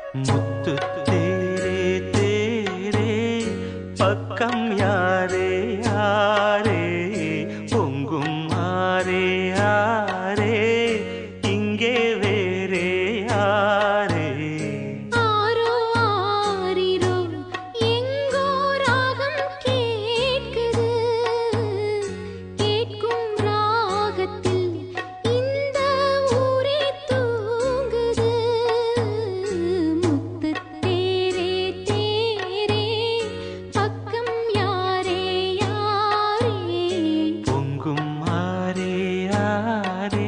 முத்து தேரே தேரே பக்கம் யாரே யாரே பொங்கும் ஆரே ஆரே இங்கே வேறே யாரே ஆரோ ஆரிரோ எங்கோ ராகம் கேட்குது கேட்கும் ராகத்தில் இந்த ஊரே தூங்குது முத்து தேரே தேரே பக்கம் யாரே யாரே பொங்கும் ஆரே ஆரே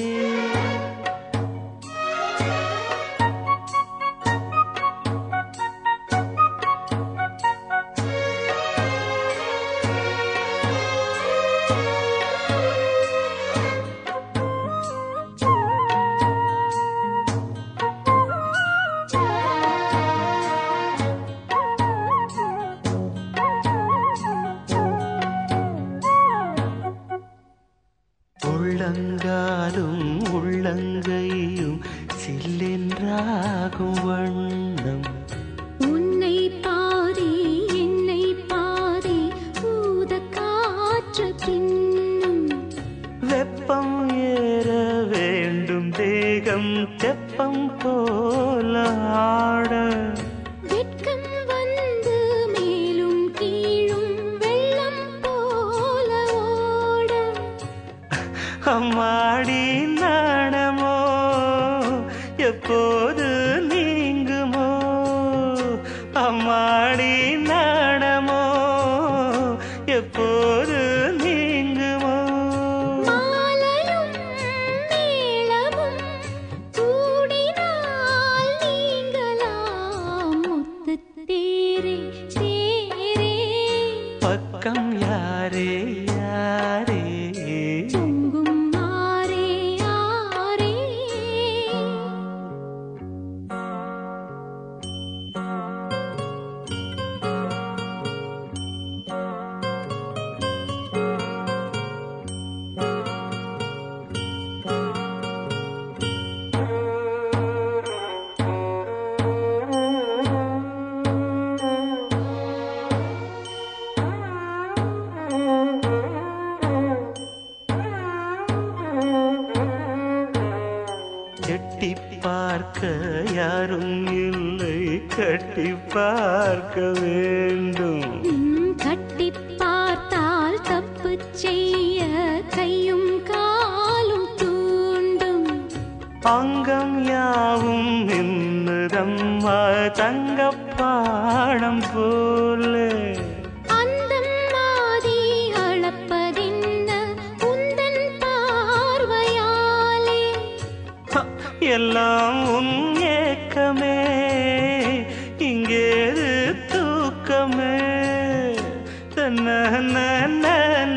உள்ளங்காலும் உள்ளங்கையும் சில்லென்றாகும் வண்ணம் உன்னை பாதி என்னை பாதி ஊத காற்று பின்னும் வெப்பம் ஏற வேண்டும் தேகம் தெப்பம் போல ஆட வெட்கம் வந்து மேலும் கீழும் வெள்ளம் போல ஓட அம்மாடி நாணமோ எப்போது நீங்குமோ அம்மாடி நாணமோ எப்போது நீங்குமோ மாலையும் மேளமும் கூடினால் நீங்களாம் முத்து தேரே தேரே பக்கம் யாரே யாரே பொங்கும் ஆரே ஆரே எட்டி பார்க்க யாரும் இல்லை கட்டி பார்க்க வேண்டும் கட்டி பார்த்தால் தப்பு செய்ய கையும் காலும் தூண்டும் அங்கம் யாவும் நின்னுதம்மா தங்கப்பாடம் போல அந்தம் மாதி அளப்பதென்ன உந்தன் பார்வையாலே எல்லாம் உன் ஏக்கமே இங்கேது தூக்கமே தன்ன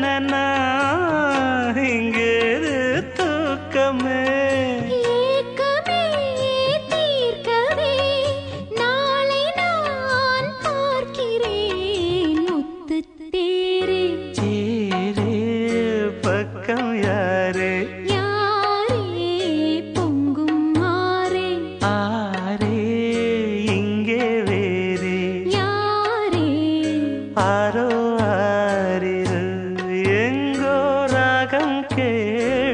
இங்கேது தூக்கமே ஏக்கமே தீர்க்கவே நாளை நான் பார்க்கிறேன் முத்து தேரே தேரே பக்கம் யாரே யாரே பொங்கும் ஆரே ஆரே இங்கே வேறே யாரே ஆரோ ஆரிரு எங்கோ ராகம் கே